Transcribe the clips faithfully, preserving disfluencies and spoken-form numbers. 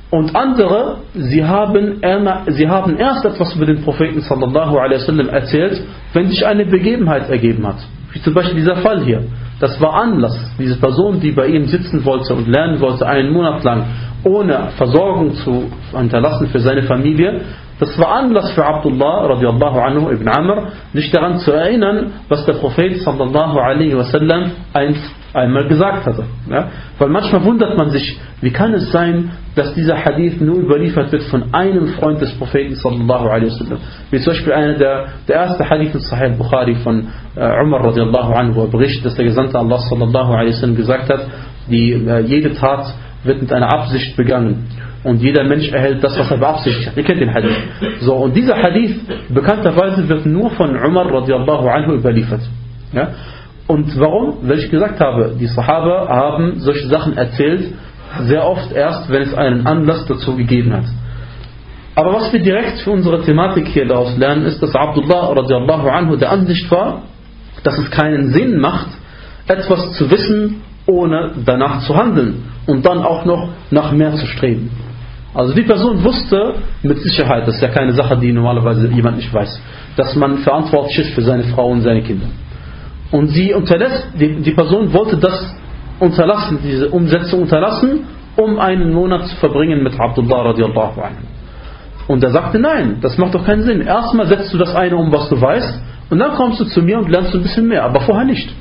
Und andere, sie haben, sie haben erst etwas über den Propheten sallallahu alaihi wasallam erzählt, wenn sich eine Begebenheit ergeben hat. Wie zum Beispiel dieser Fall hier. Das war Anlass. Diese Person, die bei ihm sitzen wollte und lernen wollte, einen Monat lang, ohne Versorgung zu hinterlassen für seine Familie, das war Anlass für Abdullah radiallahu anhu ibn Amr, sich daran zu erinnern, was der Prophet sallallahu alaihi wasallam einst einmal gesagt hatte. Ja? Weil manchmal wundert man sich, wie kann es sein, dass dieser Hadith nur überliefert wird von einem Freund des Propheten sallallahu alaihi wasallam. Wie zum Beispiel einer der, der erste Hadith in Sahih Bukhari von äh, Umar radiallahu anhu, wo er berichtet, dass der Gesandte Allah sallallahu alaihi wasallam gesagt hat, die, äh, jede Tat wird mit einer Absicht begangen. Und jeder Mensch erhält das, was er beabsichtigt hat. Ihr kennt den Hadith. So, und dieser Hadith, bekannterweise, wird nur von Umar radiallahu anhu überliefert. Ja? Und warum? Weil ich gesagt habe, die Sahaba haben solche Sachen erzählt, sehr oft erst, wenn es einen Anlass dazu gegeben hat. Aber was wir direkt für unsere Thematik hier daraus lernen, ist, dass Abdullah radiallahu anhu der Ansicht war, dass es keinen Sinn macht, etwas zu wissen, ohne danach zu handeln und dann auch noch nach mehr zu streben. Also die Person wusste mit Sicherheit, das ist ja keine Sache, die normalerweise jemand nicht weiß, dass man verantwortlich ist für seine Frau und seine Kinder. Und sie unterlässt, die, die Person wollte das unterlassen, diese Umsetzung unterlassen, um einen Monat zu verbringen mit Abdullah radiallahu anhu. Und er sagte, nein, das macht doch keinen Sinn. Erstmal setzt du das eine um, was du weißt, und dann kommst du zu mir und lernst du ein bisschen mehr, aber vorher nicht.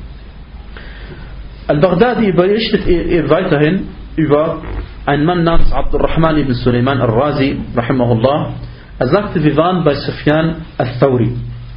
Al-Baghdadi berichtet weiterhin über einen Mann namens Abdurrahman ibn Sulaiman al-Razi, rahimahullah. Er sagte, wir waren bei Sufyan al-Thawri.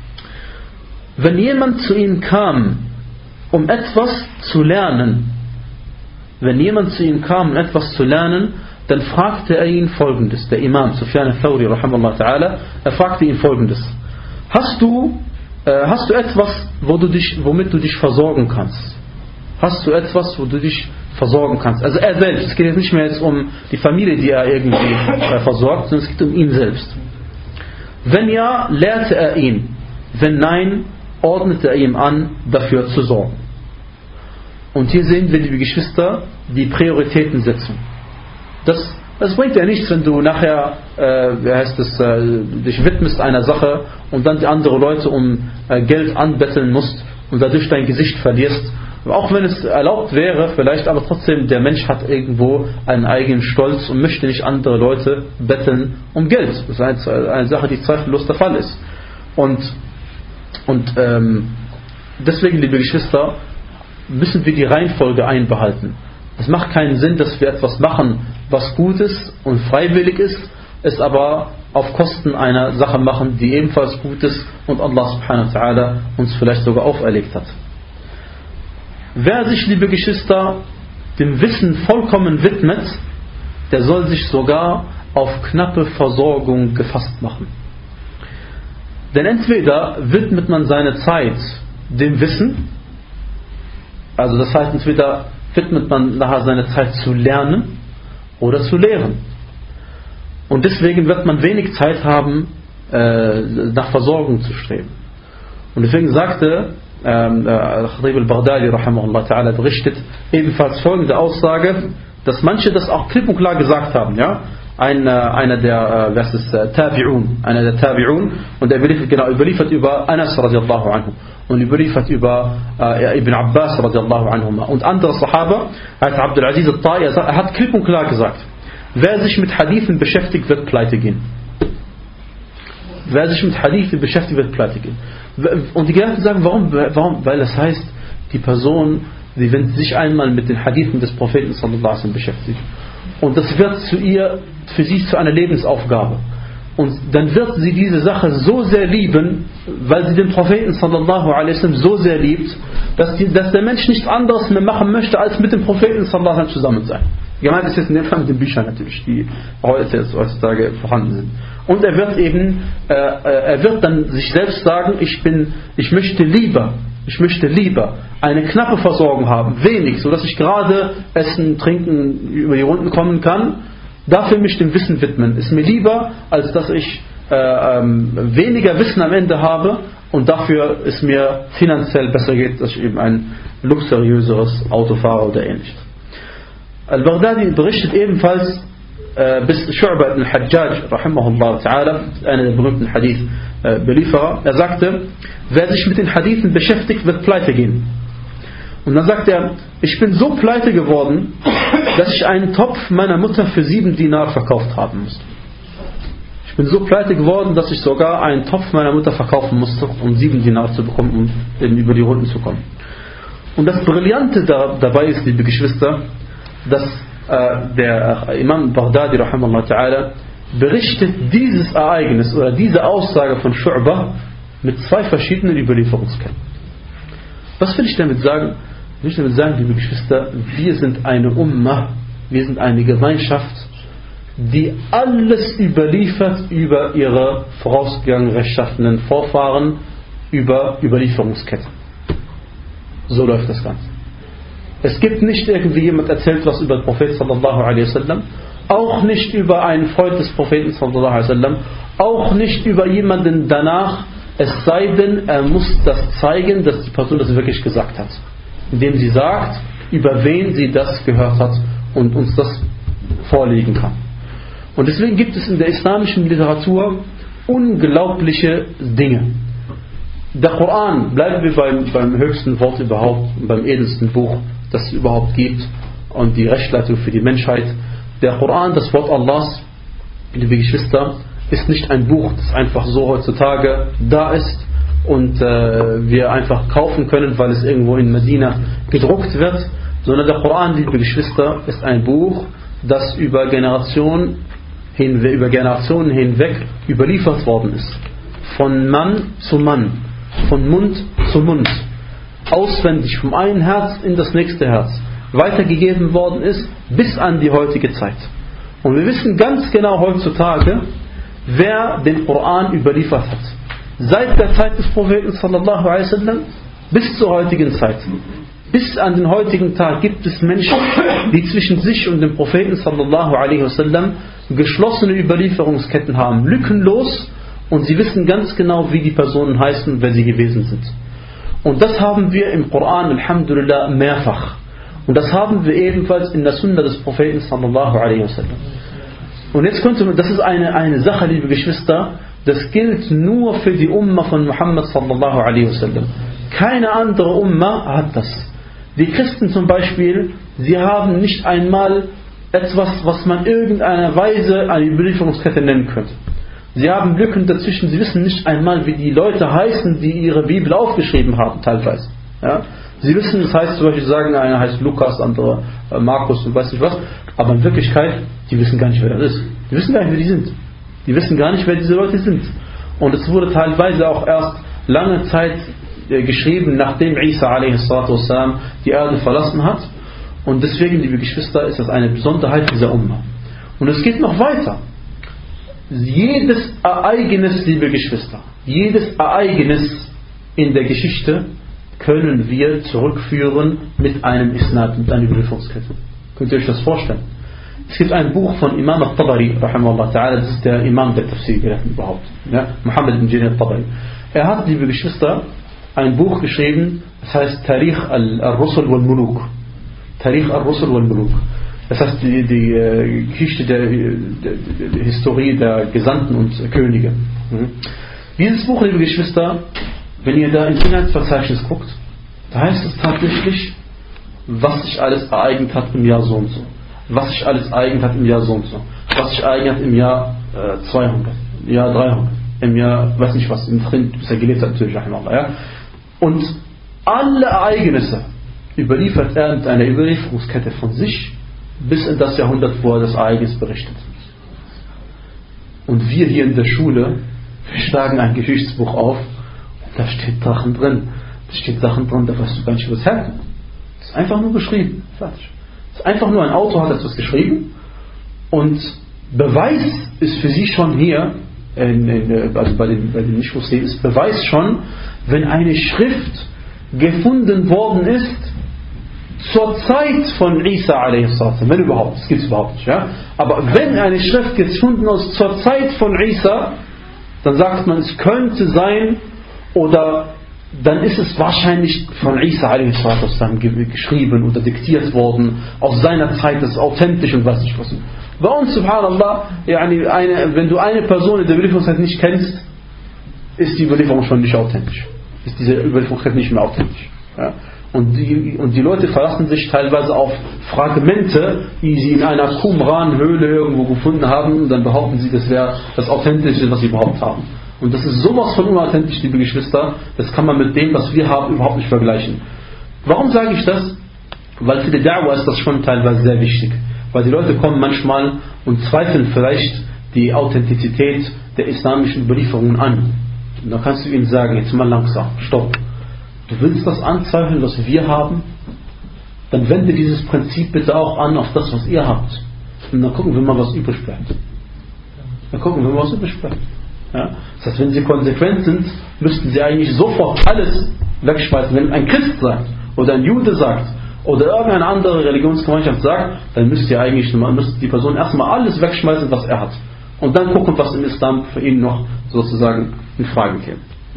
Wenn jemand zu ihm kam, um etwas zu lernen, wenn jemand zu ihm kam, um etwas zu lernen, dann fragte er ihn Folgendes, der Imam Sufyan al-Thawri, rahimahullah ta'ala, er fragte ihn Folgendes: Hast du, äh, hast du etwas, wo du dich, womit du dich versorgen kannst? Hast du etwas, wo du dich versorgen kannst? Also er selbst, es geht jetzt nicht mehr jetzt um die Familie, die er irgendwie äh, versorgt, sondern es geht um ihn selbst. Wenn ja, lehrte er ihn. Wenn nein, ordnete er ihm an, dafür zu sorgen. Und hier sehen wir, liebe Geschwister, die Prioritätensetzung. Das, das bringt ja nichts, wenn du nachher äh, wie heißt es, äh, dich widmest einer Sache und dann die anderen Leute um äh, Geld anbetteln musst und dadurch dein Gesicht verlierst. Auch wenn es erlaubt wäre, vielleicht, aber trotzdem, der Mensch hat irgendwo einen eigenen Stolz und möchte nicht andere Leute betteln um Geld. Das ist eine, eine Sache, die zweifellos der Fall ist. Und, und ähm, deswegen, liebe Geschwister, müssen wir die Reihenfolge einbehalten. Es macht keinen Sinn, dass wir etwas machen, was gut ist und freiwillig ist, es aber auf Kosten einer Sache machen, die ebenfalls gut ist und Allah subhanahu wa ta'ala uns vielleicht sogar auferlegt hat. Wer sich, liebe Geschwister, dem Wissen vollkommen widmet, der soll sich sogar auf knappe Versorgung gefasst machen. Denn entweder widmet man seine Zeit dem Wissen, also das heißt, entweder widmet man nachher seine Zeit zu lernen oder zu lehren. Und deswegen wird man wenig Zeit haben, äh, nach Versorgung zu streben. Und deswegen sagte ähm, äh, Khatib al-Baghdadi rahimahullah ta'ala berichtet ebenfalls folgende Aussage, dass manche das auch klipp und klar gesagt haben, ja? Ein, äh, einer der, äh, was ist, äh, Tabi'un, einer der Tabi'un, und er überliefert, genau, überliefert über Anas radiallahu anhu und überliefert über äh, Ibn Abbas radiallahu anhuma und andere Sahaba, als Abdul Aziz al-Ta'i, er hat klipp und klar gesagt, wer sich mit Hadithen beschäftigt, wird pleite gehen. Wer sich mit Hadithen beschäftigt, wird pleite gehen. Und die Gelehrten sagen, warum? warum? Weil das heißt, die Person, sie wendet sich einmal mit den Hadithen des Propheten sallallahu alaihi wasallam beschäftigt. Und das wird zu ihr, für sie zu einer Lebensaufgabe. Und dann wird sie diese Sache so sehr lieben, weil sie den Propheten sallallahu alaihi wasallam so sehr liebt, dass, die, dass der Mensch nichts anderes mehr machen möchte, als mit dem Propheten sallallahu alaihi wasallam zusammen sein. Gemeint ist jetzt in dem Fall mit den Büchern natürlich, die heute heutzutage vorhanden sind. Und er wird eben, äh, er wird dann sich selbst sagen, ich bin, ich möchte lieber, ich möchte lieber eine knappe Versorgung haben, wenig, so dass ich gerade essen, trinken, über die Runden kommen kann. Dafür mich dem Wissen widmen. Ist mir lieber, als dass ich äh, ähm, weniger Wissen am Ende habe und dafür es mir finanziell besser geht, dass ich eben ein luxuriöseres Auto fahre oder ähnliches. Al-Baghdadi berichtet ebenfalls äh, bis Shu'ba ibn al-Hajjaj, rahimahullah ta'ala, einer der berühmten Hadith-Belieferer, er sagte, wer sich mit den Hadithen beschäftigt, wird pleite gehen. Und dann sagt er, ich bin so pleite geworden, dass ich einen Topf meiner Mutter für sieben Dinar verkauft haben musste. Ich bin so pleite geworden, dass ich sogar einen Topf meiner Mutter verkaufen musste, um sieben Dinar zu bekommen, um über die Runden zu kommen. Und das Brillante da, dabei ist, liebe Geschwister, dass äh, der äh, Imam Baghdadi, rahimahullah ta'ala, berichtet dieses Ereignis oder diese Aussage von Shu'ba mit zwei verschiedenen Überlieferungsketten. Was will ich damit sagen? Ich will damit sagen, liebe Geschwister, wir sind eine Ummah, wir sind eine Gemeinschaft, die alles überliefert über ihre vorausgegangenen rechtschaffenen Vorfahren, über Überlieferungsketten. So läuft das Ganze. Es gibt nicht irgendwie jemand erzählt was über den Propheten sallallahu alaihi wasallam, auch nicht über einen Freund des Propheten sallallahu alaihi wasallam, auch nicht über jemanden danach, es sei denn, er muss das zeigen, dass die Person das wirklich gesagt hat. Indem sie sagt, über wen sie das gehört hat und uns das vorlegen kann. Und deswegen gibt es in der islamischen Literatur unglaubliche Dinge. Der Koran, bleiben wir beim, beim höchsten Wort überhaupt, beim edelsten Buch, das es überhaupt gibt, und die Rechtsleitung für die Menschheit. Der Koran, das Wort Allahs, liebe Geschwister, ist nicht ein Buch, das einfach so heutzutage da ist und äh, wir einfach kaufen können, weil es irgendwo in Medina gedruckt wird, sondern der Koran, liebe Geschwister, ist ein Buch, das über Generationen hinweg, über Generationen hinweg überliefert worden ist. Von Mann zu Mann, von Mund zu Mund, auswendig vom einen Herz in das nächste Herz, weitergegeben worden ist bis an die heutige Zeit. Und wir wissen ganz genau heutzutage, wer den Koran überliefert hat. Seit der Zeit des Propheten sallallahu alaihi wasallam bis zur heutigen Zeit. Bis an den heutigen Tag gibt es Menschen, die zwischen sich und dem Propheten sallallahu alaihi wasallam geschlossene Überlieferungsketten haben, lückenlos, und sie wissen ganz genau, wie die Personen heißen, wer sie gewesen sind. Und das haben wir im Koran, alhamdulillah, mehrfach. Und das haben wir ebenfalls in der Sunna des Propheten sallallahu alaihi wasallam. Und jetzt könnte man, das ist eine, eine Sache, liebe Geschwister, das gilt nur für die Umma von Muhammad sallallahu alaihi wasallam. Keine andere Umma hat das. Die Christen zum Beispiel, sie haben nicht einmal etwas, was man irgendeiner Weise eine Überlieferungskette nennen könnte. Sie haben Lücken dazwischen, sie wissen nicht einmal, wie die Leute heißen, die ihre Bibel aufgeschrieben haben, teilweise. Ja? Sie wissen, das heißt zum Beispiel, sagen, einer heißt Lukas, andere äh, Markus und weiß nicht was, aber in Wirklichkeit, die wissen gar nicht, wer das ist. Die wissen gar nicht, wer die sind. Die wissen gar nicht, wer diese Leute sind. Und es wurde teilweise auch erst lange Zeit äh, geschrieben, nachdem Isa a.s. die Erde verlassen hat. Und deswegen, liebe Geschwister, ist das eine Besonderheit dieser Umma. Und es geht noch weiter. Jedes Ereignis, liebe Geschwister, jedes Ereignis in der Geschichte können wir zurückführen mit einem Isnad, mit einer Überlieferungskette. Könnt ihr euch das vorstellen? Es gibt ein Buch von Imam al-Tabari, rahimahullah ta'ala, das ist der Imam der Tafsir-Gelehrten überhaupt, ja? Muhammad ibn Jarir al-Tabari. Er hat, liebe Geschwister, ein Buch geschrieben, das heißt Tarikh al-Rusul wal-Muluk. Tarikh al-Rusul wal-Muluk. Das heißt die, die äh, Geschichte der, der, der Historie der Gesandten und Könige. Mhm. Dieses Buch, liebe Geschwister, wenn ihr da ins Inhaltsverzeichnis guckt, da heißt es tatsächlich, was sich alles ereignet hat im Jahr so und so. Was sich alles ereignet hat im Jahr so und so. Was sich ereignet hat im Jahr äh, zweihundert, im Jahr dreihundert, im Jahr, weiß nicht was, im Drin, bis er gelebt hat, natürlich, ja. Und alle Ereignisse überliefert er mit einer Überlieferungskette von sich bis in das Jahrhundert, wo er das Ereignis berichtet. Und wir hier in der Schule, wir schlagen ein Geschichtsbuch auf, und da steht Sachen drin. Da steht Sachen drin, da weißt du gar nicht, was herkommt. Das ist einfach nur geschrieben. Fertig. Das ist einfach nur ein Autor hat etwas geschrieben und Beweis ist für sie schon hier, in, in, also bei den, bei den Nicht-Muslimen, ist Beweis schon, wenn eine Schrift gefunden worden ist, zur Zeit von Isa a.s., wenn überhaupt, das gibt es überhaupt nicht, ja? Aber wenn eine Schrift gefunden ist zur Zeit von Isa, dann sagt man, es könnte sein, oder dann ist es wahrscheinlich von Isa a.s. geschrieben oder diktiert worden, aus seiner Zeit, das ist authentisch und weiß nicht was. Bei uns, subhanallah, yani eine, wenn du eine Person in der Überlieferungszeit nicht kennst, ist die Überlieferung schon nicht authentisch. Ist diese Überlieferung nicht mehr authentisch. Ja? Und, die, und die Leute verlassen sich teilweise auf Fragmente, die sie in einer Qumran-Höhle irgendwo gefunden haben, und dann behaupten sie, das wäre das Authentische, was sie überhaupt haben. Und das ist sowas von unauthentisch, liebe Geschwister, das kann man mit dem, was wir haben, überhaupt nicht vergleichen. Warum sage ich das? Weil für die Da'wah ist das schon teilweise sehr wichtig. Weil die Leute kommen manchmal und zweifeln vielleicht die Authentizität der islamischen Überlieferungen an. Und dann kannst du ihnen sagen, jetzt mal langsam, stopp. Du willst das anzweifeln, was wir haben? Dann wende dieses Prinzip bitte auch an auf das, was ihr habt. Und dann gucken wir mal, was übrig bleibt. Dann gucken wir mal, was übrig bleibt. Ja? Das heißt, wenn sie konsequent sind, müssten sie eigentlich sofort alles wegschmeißen. Wenn ein Christ sagt, oder ein Jude sagt, oder irgendeine andere Religionsgemeinschaft sagt, dann müsst ihr eigentlich, müsste die Person erstmal alles wegschmeißen, was er hat. Und dann gucken, was im Islam für ihn noch sozusagen in Frage käme.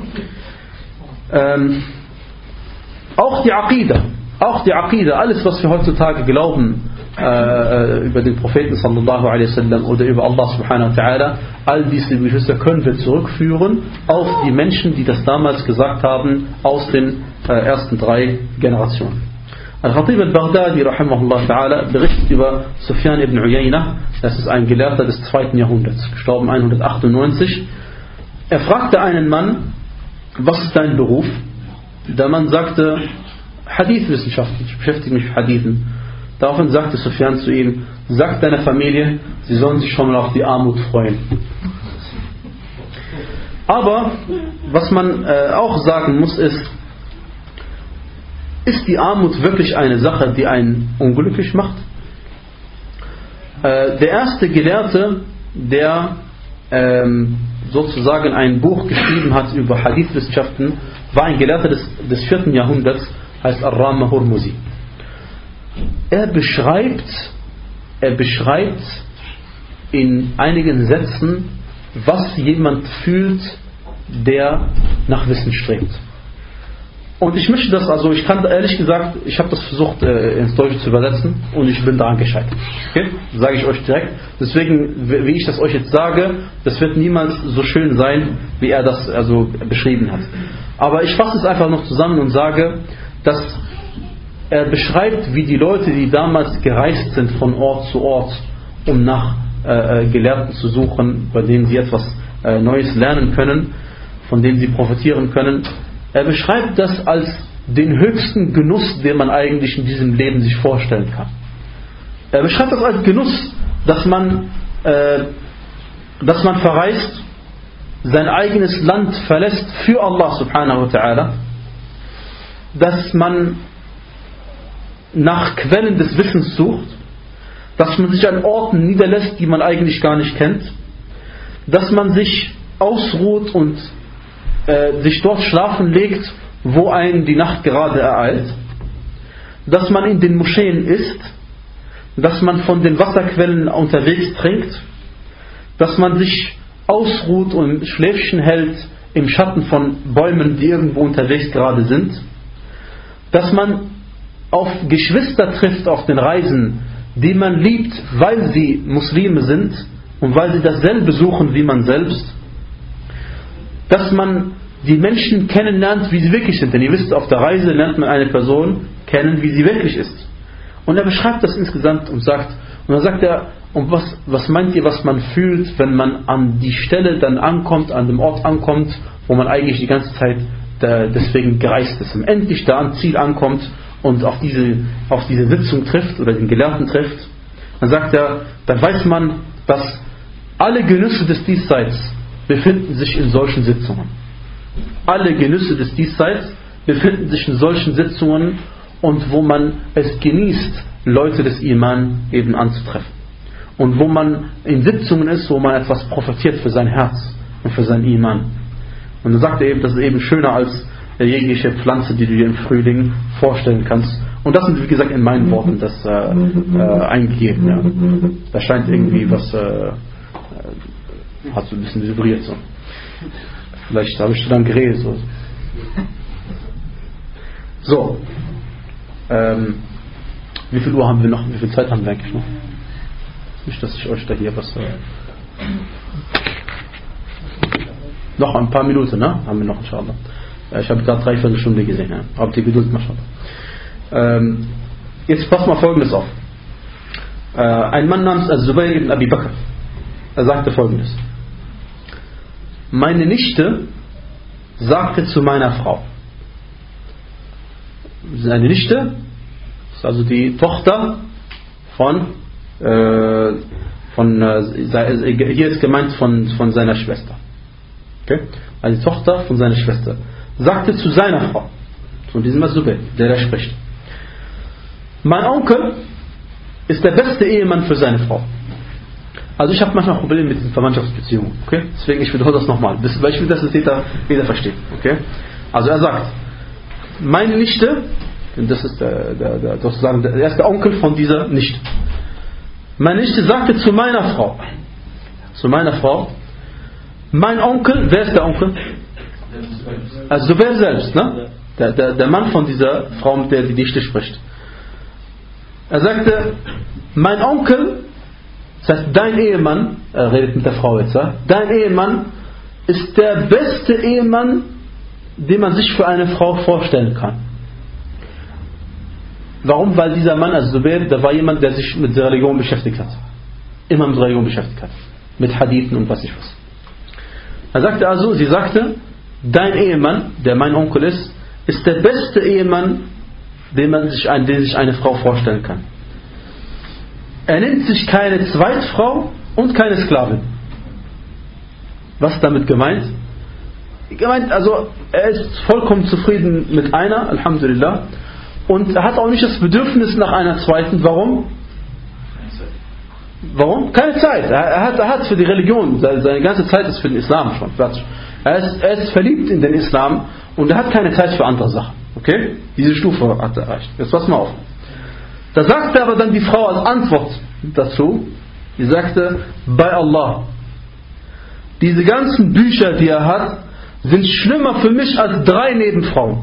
Ähm, auch die Aqida, auch die Aqida, alles was wir heutzutage glauben äh, über den Propheten sallallahu alaihi wasallam oder über Allah subhanahu wa ta'ala, all diese Geschwister können wir zurückführen auf die Menschen, die das damals gesagt haben, aus den äh, ersten drei Generationen. Al-Khatib al-Baghdadi rahimahullah ta'ala berichtet über Sufyan ibn Uyayna, das ist ein Gelehrter des zweiten Jahrhunderts, gestorben hundertachtundneunzig. Er fragte einen Mann, was ist dein Beruf? Der Mann sagte, Hadithwissenschaften, ich beschäftige mich mit Hadithen. Daraufhin sagte Sufyan zu ihm, sag deiner Familie, sie sollen sich schon mal auf die Armut freuen. Aber was man äh, auch sagen muss ist, ist die Armut wirklich eine Sache, die einen unglücklich macht? Äh, der erste Gelehrte, der ähm, sozusagen ein Buch geschrieben hat über Hadithwissenschaften, war ein Gelehrter des, des vierten Jahrhunderts, heißt Ar-Rama Hurmuzi. Er beschreibt, er beschreibt in einigen Sätzen, was jemand fühlt, der nach Wissen strebt. Und ich möchte das, also ich kann ehrlich gesagt, ich habe das versucht äh, ins Deutsche zu übersetzen und ich bin daran gescheitert. Okay? Das sage ich euch direkt. Deswegen, wie ich das euch jetzt sage, das wird niemals so schön sein, wie er das also beschrieben hat. Aber ich fasse es einfach noch zusammen und sage, dass er beschreibt, wie die Leute, die damals gereist sind von Ort zu Ort, um nach äh, Gelehrten zu suchen, bei denen sie etwas äh, Neues lernen können, von denen sie profitieren können. Er beschreibt das als den höchsten Genuss, den man eigentlich in diesem Leben sich vorstellen kann. Er beschreibt das als Genuss, dass man, äh, dass man verreist, sein eigenes Land verlässt für Allah subhanahu wa ta'ala, dass man nach Quellen des Wissens sucht, dass man sich an Orten niederlässt, die man eigentlich gar nicht kennt, dass man sich ausruht und äh, sich dort schlafen legt, wo einen die Nacht gerade ereilt, dass man in den Moscheen isst, dass man von den Wasserquellen unterwegs trinkt, dass man sich ausruht und Schläfchen hält im Schatten von Bäumen, die irgendwo unterwegs gerade sind, dass man auf Geschwister trifft auf den Reisen, die man liebt, weil sie Muslime sind und weil sie dasselbe suchen wie man selbst, dass man die Menschen kennenlernt, wie sie wirklich sind. Denn ihr wisst, auf der Reise lernt man eine Person kennen, wie sie wirklich ist. Und er beschreibt das insgesamt und sagt, und dann sagt er, und was, was meint ihr, was man fühlt, wenn man an die Stelle dann ankommt, an dem Ort ankommt, wo man eigentlich die ganze Zeit da, deswegen gereist ist, und endlich da am Ziel ankommt und auf diese, auf diese Sitzung trifft oder den Gelehrten trifft, dann sagt er, dann weiß man, dass alle Genüsse des Diesseits befinden sich in solchen Sitzungen. Alle Genüsse des Diesseits befinden sich in solchen Sitzungen und wo man es genießt, Leute des Iman eben anzutreffen. Und wo man in Sitzungen ist, wo man etwas profitiert für sein Herz und für sein Iman. Und dann sagt er eben, das ist eben schöner als jegliche Pflanze, die du dir im Frühling vorstellen kannst. Und das sind, wie gesagt, in meinen Worten das äh, äh, eingegeben. Ja. Da scheint irgendwie was, äh, hat so ein bisschen vibriert. So. Vielleicht habe ich schon dann geredet. So. so. Ähm, wie viel Uhr haben wir noch? Wie viel Zeit haben wir eigentlich noch? Nicht, dass ich euch da hier was sage. Noch ein paar Minuten, ne? Haben wir noch, inshallah. Ich habe gerade dreiviertel Stunde gesehen. Ja? Habt ihr Geduld, mashallah. Ähm, jetzt passt mal Folgendes auf. Äh, ein Mann namens Az-Zubayr ibn Abi Bakr, er sagte Folgendes: Meine Nichte sagte zu meiner Frau. Seine Nichte ist also die Tochter von, äh, von äh, hier ist gemeint von, von seiner Schwester. Okay? Also die Tochter von seiner Schwester sagte zu seiner Frau, von diesem Az-Zubayr, der da spricht: Mein Onkel ist der beste Ehemann für seine Frau. Also ich habe manchmal Probleme mit den Verwandtschaftsbeziehungen. Okay? Deswegen, ich wiederhole das nochmal, weil ich will, dass das jeder, jeder versteht. Okay? Also er sagt, meine Nichte, das ist der, der, der, sozusagen der erste Onkel von dieser Nichte. Meine Nichte sagte zu meiner Frau, zu meiner Frau, mein Onkel, wer ist der Onkel? Also wer selbst, ne? Der, der, der Mann von dieser Frau, mit der die Nichte spricht. Er sagte, mein Onkel, das heißt dein Ehemann, er redet mit der Frau jetzt, ja? Dein Ehemann ist der beste Ehemann, den man sich für eine Frau vorstellen kann. Warum? Weil dieser Mann, also Zubayr, der war jemand, der sich mit der Religion beschäftigt hat. Immer mit der Religion beschäftigt hat. Mit Hadithen und was ich was. Er sagte also, sie sagte, dein Ehemann, der mein Onkel ist, ist der beste Ehemann, den man sich, den sich eine Frau vorstellen kann. Er nimmt sich keine Zweitfrau und keine Sklavin. Was ist damit gemeint? Gemeint, also er ist vollkommen zufrieden mit einer, Alhamdulillah, und er hat auch nicht das Bedürfnis nach einer zweiten. Warum? Warum? Keine Zeit. Er, er, hat, er hat für die Religion, seine, seine ganze Zeit ist für den Islam schon fertig. Er ist, er ist verliebt in den Islam und er hat keine Zeit für andere Sachen. Okay? Diese Stufe hat er erreicht. Jetzt pass mal auf. Da sagte aber dann die Frau als Antwort dazu, die sagte, bei Allah, diese ganzen Bücher, die er hat, sind schlimmer für mich als drei Nebenfrauen.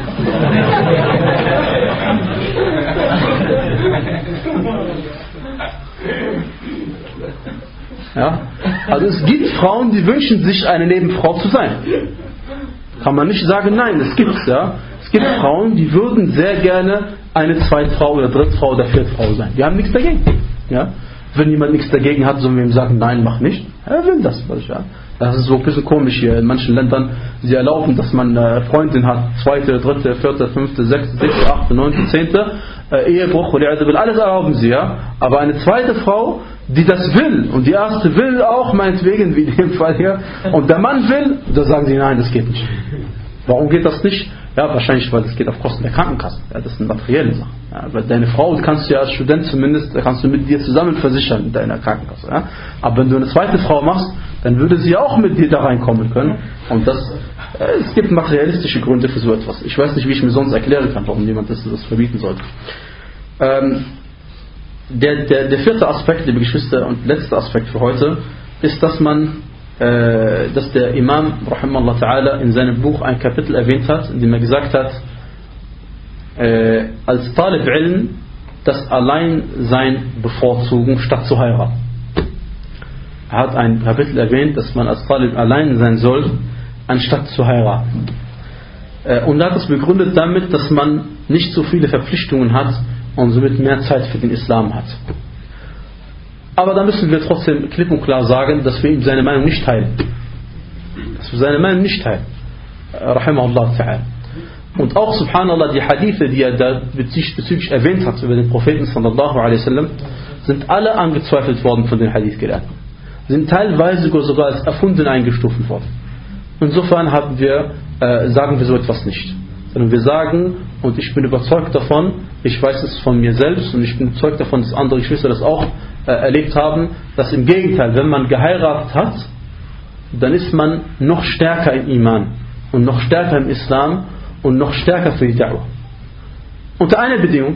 Ja? Also es gibt Frauen, die wünschen sich eine Nebenfrau zu sein. Kann man nicht sagen, nein, es gibt es, ja. Es gibt Frauen, die würden sehr gerne eine Zweitfrau oder Drittfrau oder Viertfrau sein. Die haben nichts dagegen. Ja? Wenn jemand nichts dagegen hat, sollen wir ihm sagen, nein, mach nicht. Er will das. Ja? Das ist so ein bisschen komisch hier. In manchen Ländern, sie erlauben, dass man eine Freundin hat, zweite, dritte, vierte, fünfte, sechste, siebte, achte, neunte, zehnte, äh, Ehebruch oder alles erlauben sie, ja. Aber eine zweite Frau, die das will, und die erste will auch, meinetwegen, wie in dem Fall hier, und der Mann will, da sagen sie, nein, das geht nicht. Warum geht das nicht? Ja, wahrscheinlich, weil das geht auf Kosten der Krankenkasse. Ja, das sind materielle Sachen. Ja, weil deine Frau kannst du ja als Student zumindest, kannst du mit dir zusammen versichern mit deiner Krankenkasse. Ja? Aber wenn du eine zweite Frau machst, dann würde sie auch mit dir da reinkommen können. Und das, äh, es gibt materialistische Gründe für so etwas. Ich weiß nicht, wie ich mir sonst erklären kann, warum jemand das, das verbieten sollte. Ähm, der, der, der vierte Aspekt, liebe Geschwister, und letzte Aspekt für heute, ist, dass man dass der Imam Rahimallah Ta'ala in seinem Buch ein Kapitel erwähnt hat, in dem er gesagt hat, äh, als Talib Ilm das Alleinsein bevorzugen, statt zu heiraten. Er hat ein Kapitel erwähnt, dass man als Talib allein sein soll, anstatt zu heiraten. Äh, und er hat es begründet damit, dass man nicht so viele Verpflichtungen hat und somit mehr Zeit für den Islam hat. Aber da müssen wir trotzdem klipp und klar sagen, dass wir ihm seine Meinung nicht teilen. Dass wir seine Meinung nicht teilen. Rahimahullah ta'ala. Und auch, subhanallah, die Hadithe, die er da bezüglich erwähnt hat über den Propheten sallallahu alaihi wasallam, sind alle angezweifelt worden von den Hadith-Gelehrten. Sind teilweise sogar als erfunden eingestuft worden. Insofern haben wir, äh, sagen wir so etwas nicht. Sondern wir sagen, und ich bin überzeugt davon, ich weiß es von mir selbst und ich bin überzeugt davon, dass andere Geschwister das auch äh, erlebt haben, dass im Gegenteil, wenn man geheiratet hat, dann ist man noch stärker im Iman und noch stärker im Islam und noch stärker für die Da'wah. Unter einer Bedingung,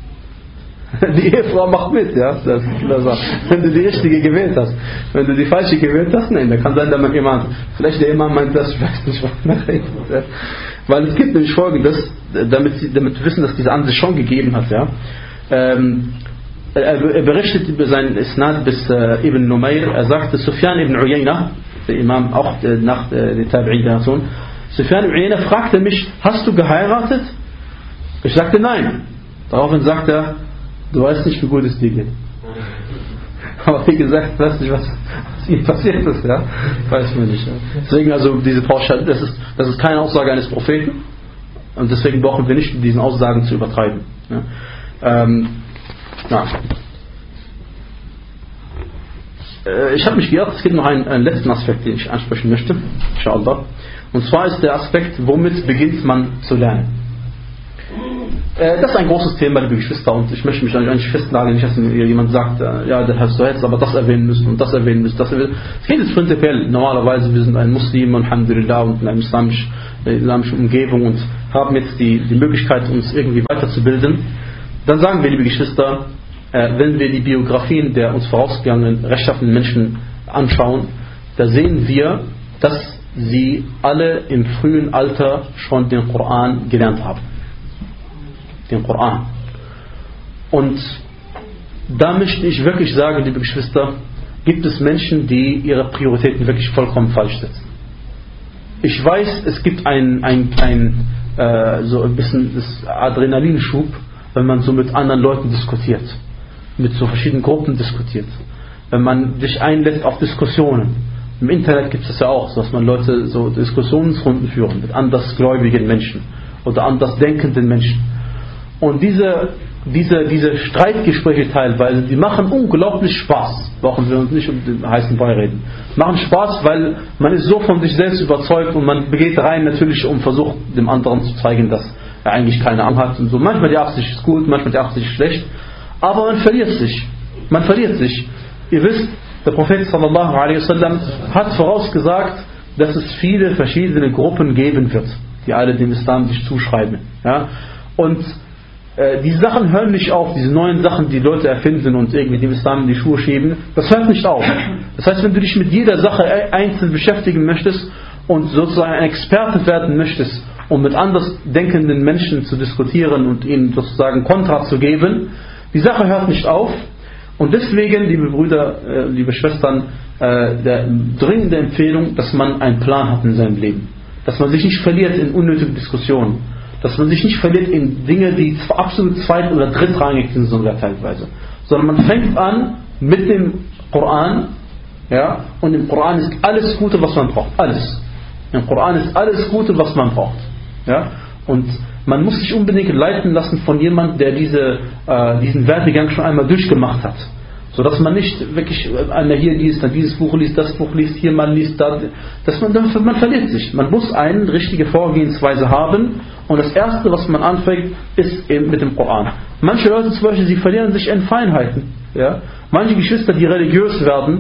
die Ehefrau macht mit, ja, das ist klar. Wenn du die richtige gewählt hast. Wenn du die falsche gewählt hast, nein, da kann sein, dass man Imam, vielleicht der Imam meint das, ich weiß nicht, was nachher. Weil es gibt nämlich Folgendes, damit, damit wir wissen, dass diese Ansicht schon gegeben hat, ja. Ähm, er berichtet über seinen Isnad bis äh, Ibn Numayr, er sagte, Sufyan ibn Uyayna, der Imam auch äh, nach äh, der Tabi'in-Generation, Sufyan ibn Uyayna fragte mich, hast du geheiratet? Ich sagte nein. Daraufhin sagt er, du weißt nicht, wie gut es dir geht. Aber wie gesagt, ich weiß nicht, was, was ihm passiert ist, ja? Weiß mir nicht. Ja? Deswegen also diese Pauschal, das ist, das ist keine Aussage eines Propheten und deswegen brauchen wir nicht mit diesen Aussagen zu übertreiben. Ja? Ähm, na. Äh, ich habe mich geirrt, es gibt noch einen, einen letzten Aspekt, den ich ansprechen möchte, inshallah. Und zwar ist der Aspekt, womit beginnt man zu lernen. Das ist ein großes Thema, liebe Geschwister, und ich möchte mich eigentlich festnageln, nicht, dass mir jemand sagt, ja, du hättest aber das erwähnen müssen und das erwähnen müssen, das erwähnen. Es geht jetzt prinzipiell, normalerweise, wir sind ein Muslim, Alhamdulillah, und in einer islamischen, islamischen Umgebung und haben jetzt die, die Möglichkeit, uns irgendwie weiterzubilden. Dann sagen wir, liebe Geschwister, wenn wir die Biografien der uns vorausgegangenen rechtschaffenen Menschen anschauen, da sehen wir, dass sie alle im frühen Alter schon den Koran gelernt haben. Den Koran. Und da möchte ich wirklich sagen, liebe Geschwister, gibt es Menschen, die ihre Prioritäten wirklich vollkommen falsch setzen. Ich weiß, es gibt ein, ein, ein äh, so ein bisschen das Adrenalinschub, wenn man so mit anderen Leuten diskutiert, mit so verschiedenen Gruppen diskutiert, wenn man sich einlässt auf Diskussionen. Im Internet gibt es das ja auch, so dass man Leute so Diskussionsrunden führen mit andersgläubigen Menschen oder andersdenkenden Menschen. Und diese, diese, diese Streitgespräche teilweise, die machen unglaublich Spaß. Brauchen wir uns nicht um den heißen Brei reden. Machen Spaß, weil man ist so von sich selbst überzeugt und man geht rein natürlich, um versucht, dem anderen zu zeigen, dass er eigentlich keine Ahnung hat und so. Manchmal die Absicht ist gut, manchmal die Absicht ist schlecht. Aber man verliert sich. Man verliert sich. Ihr wisst, der Prophet sallallahu alaihi wasallam hat vorausgesagt, dass es viele verschiedene Gruppen geben wird, die alle dem Islam sich zuschreiben. Ja? Und die Sachen hören nicht auf, diese neuen Sachen, die Leute erfinden und irgendwie dem Islam in die Schuhe schieben, das hört nicht auf. Das heißt, wenn du dich mit jeder Sache einzeln beschäftigen möchtest und sozusagen ein Experte werden möchtest, um mit anders denkenden Menschen zu diskutieren und ihnen sozusagen Kontra zu geben, die Sache hört nicht auf. Und deswegen, liebe Brüder, liebe Schwestern, der dringende Empfehlung, dass man einen Plan hat in seinem Leben. Dass man sich nicht verliert in unnötigen Diskussionen. Dass man sich nicht verliert in Dinge, die absolut zweit- oder drittrangig sind sogar teilweise. Sondern man fängt an mit dem Koran, ja, und im Koran ist alles Gute, was man braucht. Alles. Im Koran ist alles Gute, was man braucht. Ja. Und man muss sich unbedingt leiten lassen von jemandem, der diese, äh, diesen Werdegang schon einmal durchgemacht hat. Sodass man nicht wirklich einmal hier liest, dann dieses Buch liest, das Buch liest, hier mal liest, da, dass man, man verliert sich. Man muss eine richtige Vorgehensweise haben und das Erste, was man anfängt, ist eben mit dem Koran. Manche Leute zum Beispiel, sie verlieren sich in Feinheiten. Ja? Manche Geschwister, die religiös werden,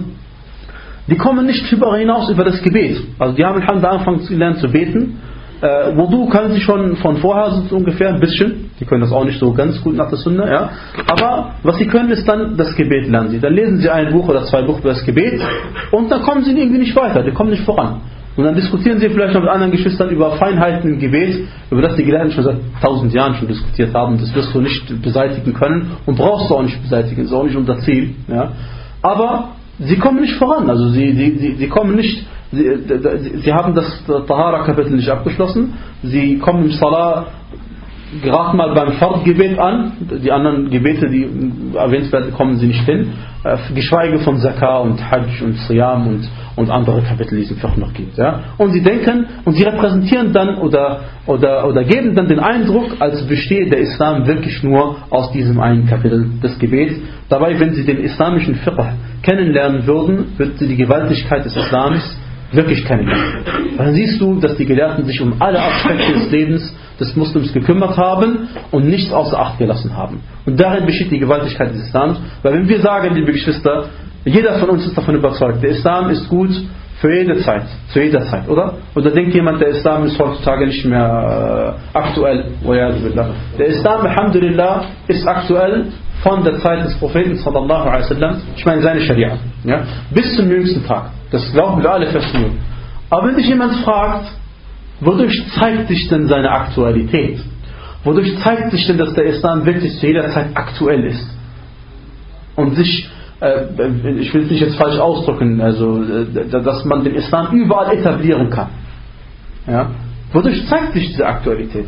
die kommen nicht darüber hinaus über das Gebet. Also die haben angefangen zu lernen zu beten. Äh, Wudu können sie schon von vorher so ungefähr ein bisschen. Die können das auch nicht so ganz gut nach der Sunna, ja. Aber was sie können, ist dann das Gebet lernen sie. Dann lesen sie ein Buch oder zwei Buch über das Gebet und dann kommen sie irgendwie nicht weiter, die kommen nicht voran. Und dann diskutieren sie vielleicht noch mit anderen Geschwistern über Feinheiten im Gebet, über das die Gelehrten schon seit tausend Jahren schon diskutiert haben. Das wirst du nicht beseitigen können und brauchst du auch nicht beseitigen, das ist auch nicht unser Ziel, ja. Aber sie kommen nicht voran, also sie, sie, sie, sie kommen nicht. Sie, sie haben das Tahara-Kapitel nicht abgeschlossen. Sie kommen im Salah gerade mal beim Fard-Gebet an. Die anderen Gebete, die erwähnt werden, kommen sie nicht hin. Geschweige von Zakah und Hajj und Siyam und, und andere Kapitel, die es im Fiqh noch gibt. Ja? Und sie denken und sie repräsentieren dann oder, oder, oder geben dann den Eindruck, als bestehe der Islam wirklich nur aus diesem einen Kapitel des Gebets. Dabei, wenn sie den islamischen Fiqh kennenlernen würden, würden sie die Gewaltigkeit des Islams wirklich kennenlernen. Dann siehst du, dass die Gelehrten sich um alle Aspekte des Lebens des Muslims gekümmert haben und nichts außer Acht gelassen haben. Und darin besteht die Gewaltigkeit des Islams. Weil wenn wir sagen, liebe Geschwister, jeder von uns ist davon überzeugt, der Islam ist gut für jede Zeit, zu jeder Zeit, oder? Oder denkt jemand, der Islam ist heutzutage nicht mehr äh, aktuell? Der Islam, alhamdulillah, ist aktuell von der Zeit des Propheten sallallahu alaihi wasallam, ich meine seine Scharia, ja, bis zum jüngsten Tag. Das glauben wir alle fest nur. Aber wenn dich jemand fragt, wodurch zeigt sich denn seine Aktualität? Wodurch zeigt sich denn, dass der Islam wirklich zu jeder Zeit aktuell ist? und sich, äh, ich will es nicht jetzt falsch ausdrücken, also äh, dass man den Islam überall etablieren kann. Ja? Wodurch zeigt sich diese Aktualität?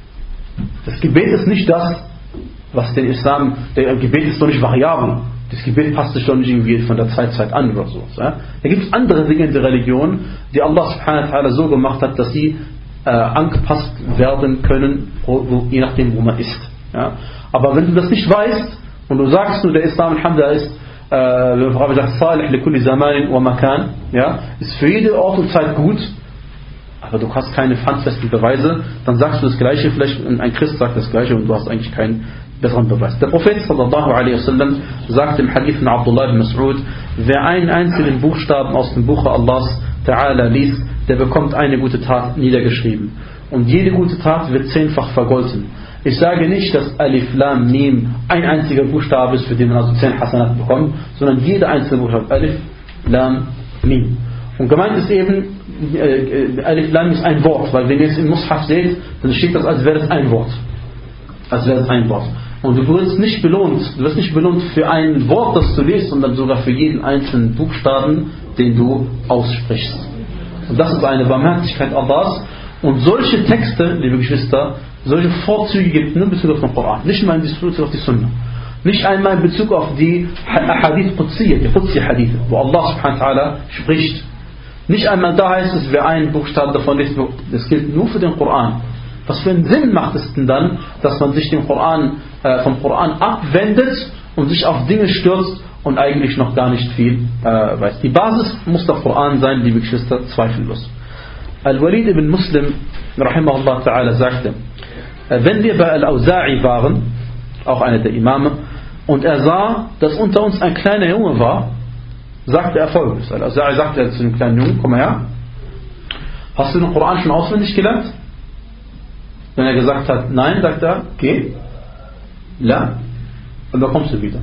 Das Gebet ist nicht das, was den Islam, der Gebet ist doch nicht variabel. Das Gebet passt sich doch nicht irgendwie von der Zeit, Zeit an oder so. Ja? Da gibt es andere Dinge in der Religion, die Allah subhanahu wa ta'ala so gemacht hat, dass sie äh, angepasst werden können, wo, wo, je nachdem, wo man ist. Ja? Aber wenn du das nicht weißt und du sagst nur, der Islam alhamdulillah ist, äh, wie gesagt, salih li kulli zamanin wa makan, ja, ist für jede Ort und Zeit gut, aber du hast keine handfesten Beweise, dann sagst du das Gleiche, vielleicht ein Christ sagt das Gleiche und du hast eigentlich keinen besseren Beweis. Der Prophet sallallahu alaihi wasallam sagt im Hadith von Abdullah ibn Mas'ud, wer einen einzigen Buchstaben aus dem Buche Allahs Ta'ala liest, der bekommt eine gute Tat niedergeschrieben. Und jede gute Tat wird zehnfach vergolten. Ich sage nicht, dass Alif, Lam, Mim ein einziger Buchstabe ist, für den man also zehn Hasanat bekommt, sondern jeder einzelne Buchstabe. Alif, Lam, Mim. Und gemeint ist eben, äh, Alif, Lam ist ein Wort, weil wenn ihr es im Mushaf seht, dann steht das, als wäre es ein Wort. Als wäre es ein Wort. Und du wirst nicht belohnt, du wirst nicht belohnt für ein Wort, das du liest, sondern sogar für jeden einzelnen Buchstaben, den du aussprichst. Und das ist eine Barmherzigkeit Allahs. Und solche Texte, liebe Geschwister, solche Vorzüge gibt es nur in Bezug auf den Koran, nicht mal in Bezug auf die Sunna. Nicht einmal in Bezug auf die Hadith Qudsiyya, die Qudsi Hadith, wo Allah subhanahu wa ta'ala spricht. Nicht einmal da heißt es, wer einen Buchstaben davon liest, das gilt nur für den Koran. Was für einen Sinn macht es denn dann, dass man sich den Koran, äh, vom Koran abwendet und sich auf Dinge stürzt und eigentlich noch gar nicht viel äh, weiß. Die Basis muss der Koran sein, liebe Geschwister, zweifellos. Al-Walid ibn Muslim, rahimahullah ta'ala, sagte, äh, wenn wir bei Al-Awza'i waren, auch einer der Imame, und er sah, dass unter uns ein kleiner Junge war, sagte er folgendes. Al-Awza'i sagte zu dem kleinen Jungen, komm mal her, hast du den Koran schon auswendig gelernt? Wenn er gesagt hat, nein, sagt er, geh, la, und dann kommst du wieder.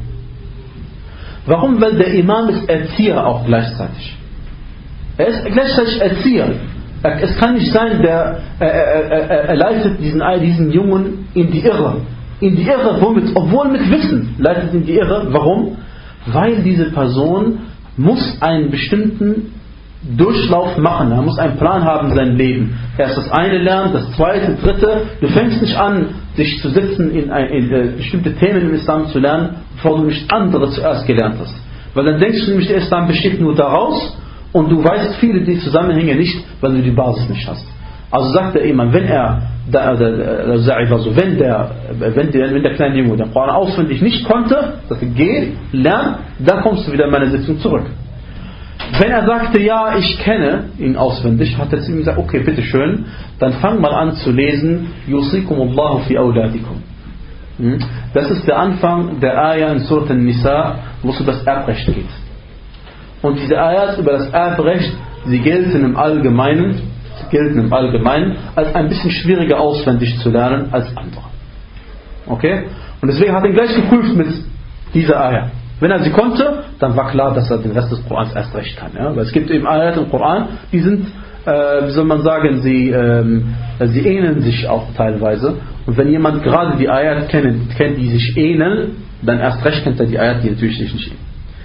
Warum? Weil der Imam ist Erzieher auch gleichzeitig. Er ist gleichzeitig Erzieher. Es kann nicht sein, der, er, er, er, er leitet diesen, diesen Jungen in die Irre. In die Irre, womit? Obwohl mit Wissen leitet in die Irre. Warum? Weil diese Person muss einen bestimmten Durchlauf machen. Er muss einen Plan haben in seinem Leben. Erst das eine lernen, das zweite, dritte. Du fängst nicht an, dich zu setzen, in, ein, in äh, bestimmte Themen im Islam zu lernen, bevor du nicht andere zuerst gelernt hast. Weil dann denkst du nämlich, der Islam besteht nur daraus und du weißt viele die Zusammenhänge nicht, weil du die Basis nicht hast. Also sagt er immer, wenn er, da, da, da, also wenn der, wenn der, wenn der kleine Junge den Koran auswendig nicht konnte, dass er geh, lern, dann kommst du wieder in meine Sitzung zurück. Wenn er sagte, ja, ich kenne ihn auswendig, hat er zu ihm gesagt, okay, bitteschön, dann fang mal an zu lesen, Yusikumullahu fi awladikum. Das ist der Anfang der Ayah in Surat An-Nisa, wo es um das Erbrecht geht. Und diese Ayat über das Erbrecht, sie gelten im Allgemeinen, sie gelten im Allgemeinen als ein bisschen schwieriger auswendig zu lernen als andere. Okay? Und deswegen hat er ihn gleich geprüft mit dieser Ayah. Wenn er sie konnte, dann war klar, dass er den Rest des Korans erst recht kann. Ja? Weil es gibt eben Ayat im Koran, die sind, äh, wie soll man sagen, sie, ähm, sie ähneln sich auch teilweise. Und wenn jemand gerade die Ayat kennt, kennt, die sich ähneln, dann erst recht kennt er die Ayat, die natürlich sich nicht ähneln.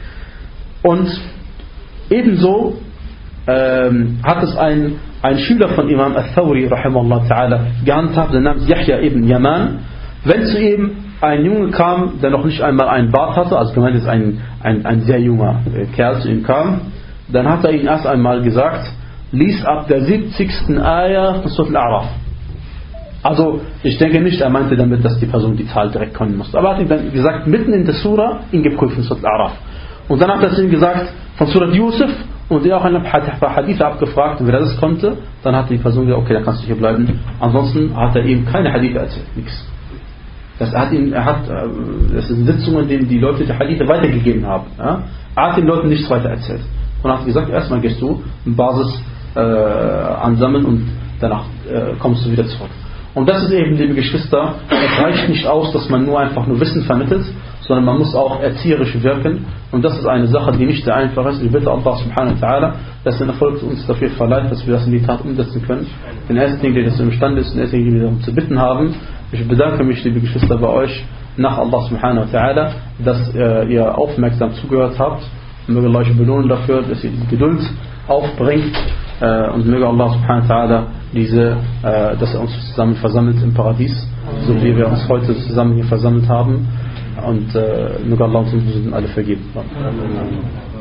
Und ebenso ähm, hat es ein, ein Schüler von Imam al-Thawri, rahimahullah ta'ala, gehandhabt, der Name ist Yahya ibn Yaman. Wenn zu ihm ein Junge kam, der noch nicht einmal einen Bart hatte, also gemeint ist ein, ein, ein sehr junger Kerl zu ihm kam, dann hat er ihm erst einmal gesagt, lies ab der siebzigsten Ayah von Surat Al-A'raf. Also ich denke nicht, er meinte damit, dass die Person die Zahl direkt können musste. Aber er hat ihm dann gesagt, mitten in der Surah, ihn geprüft von Surat Al-A'raf. Und dann hat er zu ihm gesagt, von Surat Yusuf, und er auch ein paar Hadithe abgefragt, und wenn er das konnte, dann hat die Person gesagt, okay, dann kannst du hier bleiben. Ansonsten hat er ihm keine Hadithe erzählt, nichts. Das hat ihn, er hat, das sind Sitzungen, in denen die Leute die Hadithe weitergegeben haben. Ja? Er hat den Leuten nichts weiter erzählt. Und er hat gesagt, erstmal gehst du eine Basis äh, ansammeln und danach äh, kommst du wieder zurück. Und das ist eben, liebe Geschwister, es reicht nicht aus, dass man nur einfach nur Wissen vermittelt, sondern man muss auch erzieherisch wirken. Und das ist eine Sache, die nicht sehr einfach ist. Ich bitte Allah subhanahu wa ta'ala, dass er Erfolg uns dafür verleiht, dass wir das in die Tat umsetzen können. Den ersten Ding, der das imstande ist, und der erste Ding, den wir darum zu bitten haben. Ich bedanke mich, liebe Geschwister, bei euch nach Allah subhanahu wa ta'ala, dass äh, ihr aufmerksam zugehört habt. Möge Allah euch belohnen dafür, dass ihr die Geduld aufbringt äh, und möge Allah subhanahu wa ta'ala diese, äh, dass er uns zusammen versammelt im Paradies, so wie wir uns heute zusammen hier versammelt haben, und äh, möge Allah uns alle vergeben.